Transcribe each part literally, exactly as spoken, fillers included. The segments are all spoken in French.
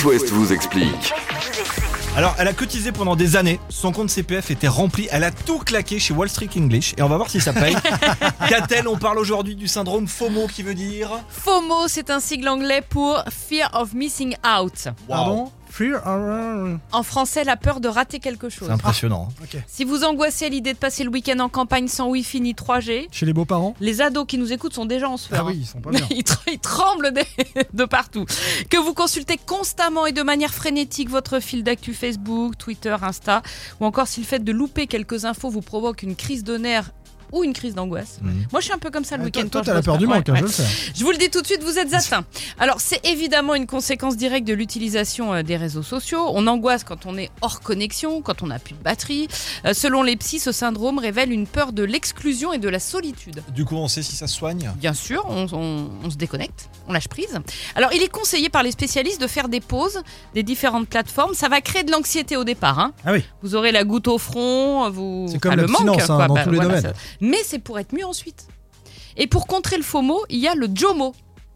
It West vous explique. Alors, elle a cotisé pendant des années. Son compte C P F était rempli. Elle a tout claqué chez Wall Street English. Et on va voir si ça paye. Qu'a-t-elle ? On parle aujourd'hui du syndrome FOMO qui veut dire... FOMO, c'est un sigle anglais pour Fear of Missing Out. Pardon ? Fear of... En français, la peur de rater quelque chose. C'est impressionnant. Ah, ok. Si vous angoissez à l'idée de passer le week-end en campagne sans Wi-Fi ni trois G, Chez les beaux-parents ? les ados qui nous écoutent sont déjà en sueur. Ah oui, ils sont pas bien. Ils, tr- ils tremblent de, de partout. Que vous consultez constamment et de manière frénétique votre fil d'actu Facebook, Twitter, Insta, ou encore si le fait de louper quelques infos vous provoque une crise de nerfs ou une crise d'angoisse. Mmh. Moi, je suis un peu comme ça le Ah, week-end. toi, toi, quand t'as je la bosse peur pas. du Ouais, manque, hein, ouais. je le sais. Je vous le dis tout de suite, vous êtes atteint. Alors, c'est évidemment une conséquence directe de l'utilisation euh, des réseaux sociaux. On angoisse quand on est hors connexion, quand on n'a plus de batterie. Euh, selon les psys, ce syndrome révèle une peur de l'exclusion et de la solitude. Du coup, on sait si ça se soigne. Bien sûr, on, on- on se déconnecte, on lâche prise. Alors, il est conseillé par les spécialistes de faire des pauses des différentes plateformes. Ça va créer de l'anxiété au départ. Hein. Ah oui, Vous aurez la goutte au front, vous... C'est comme enfin, le l'abstinence, manque, hein, quoi. dans tous les domaines. ça- Mais c'est pour être mieux ensuite. Et pour contrer le FOMO, il y a le JOMO,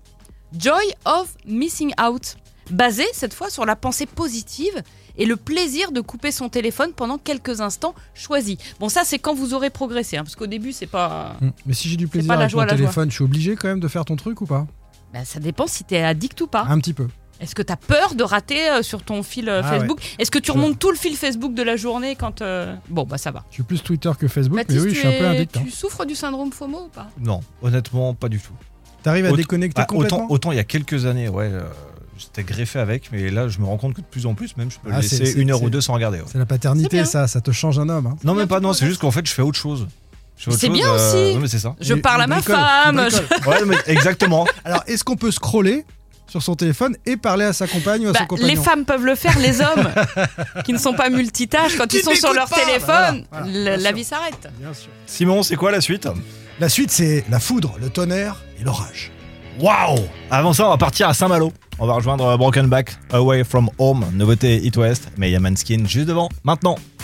Joy of Missing Out, basé cette fois sur la pensée positive et le plaisir de couper son téléphone pendant quelques instants choisis. Bon, ça c'est quand vous aurez progressé, hein, parce qu'au début c'est pas... Hum. Mais si j'ai du plaisir pas la avec joie, mon la téléphone, je suis obligé quand même de faire ton truc ou pas ? Ben, ça dépend si t'es addict ou pas. Un petit peu. Est-ce que t'as peur de rater euh, sur ton fil euh, Ah Facebook ? Est-ce que tu Je- remontes tout le fil Facebook de la journée quand... euh, Bon, bah ça va. Je suis plus Twitter que Facebook, Baptiste, mais oui, je suis tu un peu es- addict. hein. tu souffres du syndrome FOMO ou pas ? Non, honnêtement, pas du tout. T'arrives à Autant- déconnecter Bah, complètement autant, autant il y a quelques années, ouais, euh, j'étais greffé avec, mais là, je me rends compte que de plus en plus, même, je peux Ah, le c'est- laisser c'est- une heure c'est- ou deux sans regarder. ouais. C'est la paternité, C'est bien. ça, ça te change un homme. hein. Non, même un pas, petit non, peu c'est de juste qu'en fait, je fais autre chose. Je fais autre C'est chose, bien euh, aussi. ouais, mais c'est ça. Je Il- parle il à ma bricole, il femme. bricole. je- Ouais, mais exactement. Alors, est-ce qu'on peut scroller sur son téléphone et parler à sa compagne ou à Bah, son compagnon ? les femmes peuvent le faire, les hommes qui ne sont pas multitâches, quand Qui ils sont sur n'écoutent leur pas. téléphone, Voilà, voilà, la, bien la sûr. vie s'arrête. Bien sûr. Simon, c'est quoi la suite ? La suite, c'est la foudre, le tonnerre et l'orage. Waouh! Avant ça, on va partir à Saint-Malo. On va rejoindre Broken Back, Away From Home, nouveauté It West, mais il y a Manskin juste devant, maintenant.